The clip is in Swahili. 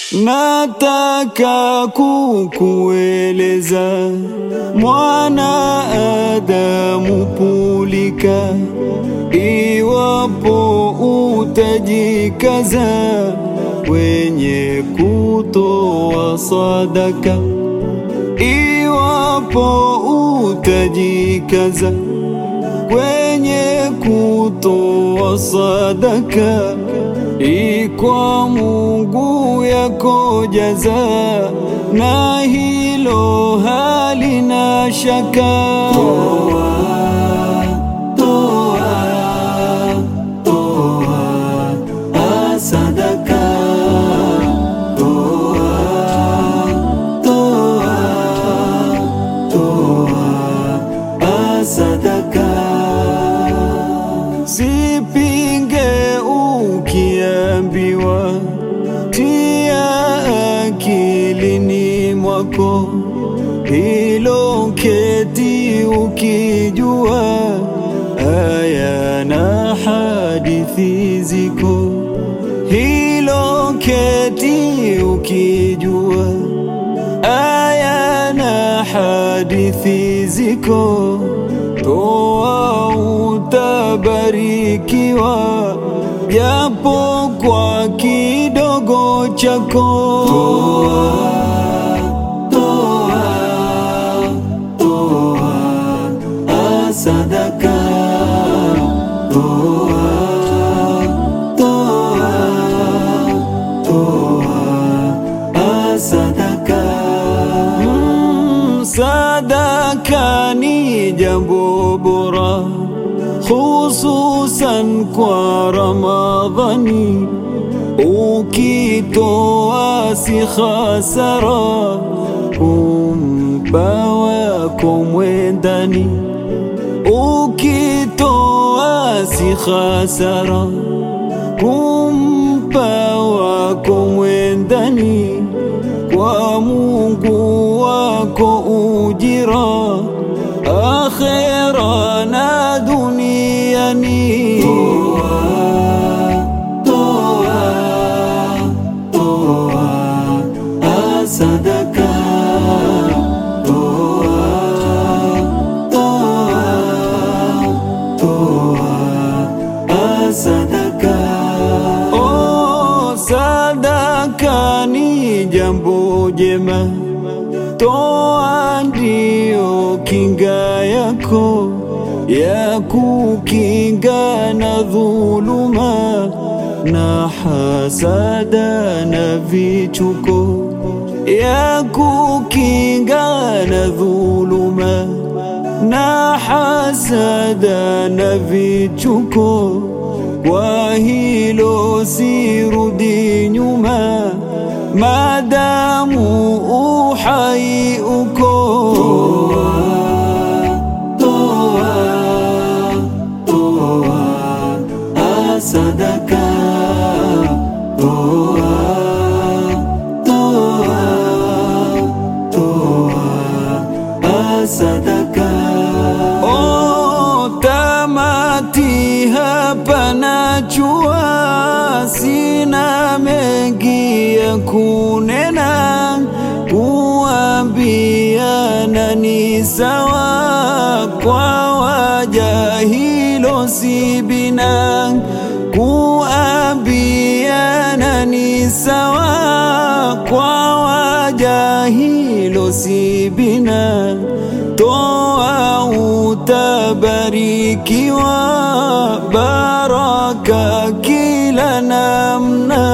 Nataka kukueleza mwana Adamu pulika, iwapo utajikaza kwenye kutoa sadaka, iwapo utajikaza kwenye kutoa sadaka, kwa Mungu yako jaza, na hilo halina shaka. Toa, toa, toa sadaka. Toa, toa, toa sadaka. Sipinge ukiambiwa, tia akilini mwako, hilo keti ukijua, aya na hadithi ziko. Hilo keti ukijua, aya na hadithi ziko. Toa utabarikiwa, japo kwa kidogo chako. Toa, toa, toa sadaka. Toa, toa, toa sadaka. Sadaka ni jambo bora, hususan kwa Ramadhani. Ukitoa si khasara, kumpa wako mwendani. Ukitoa si khasara, kumpa wako mwendani. Kwa Mungu wako ujira, akhera na duniani. Toa, toa, toa sadaka. Toa, toa, toa sadaka. Oh, sadaka ni jambo jema, toa ndio kinga yako ya kukinga na dhuluma na hasada na vichuko, ya kukinga na dhuluma na hasada na vichuko. Kwa hilo sirudi nyuma, madamu uhai uko. Toa, toa, toa sadaka. Toa, toa, toa sadaka. Oh, tamati hapa najua, sina mengi ya kunena, kuambiana ni sawa, kwa waja hilo si bina. Kuambiana ni sawa, kwa waja hilo si bina. Toa utabarikiwa, baraka kila namna.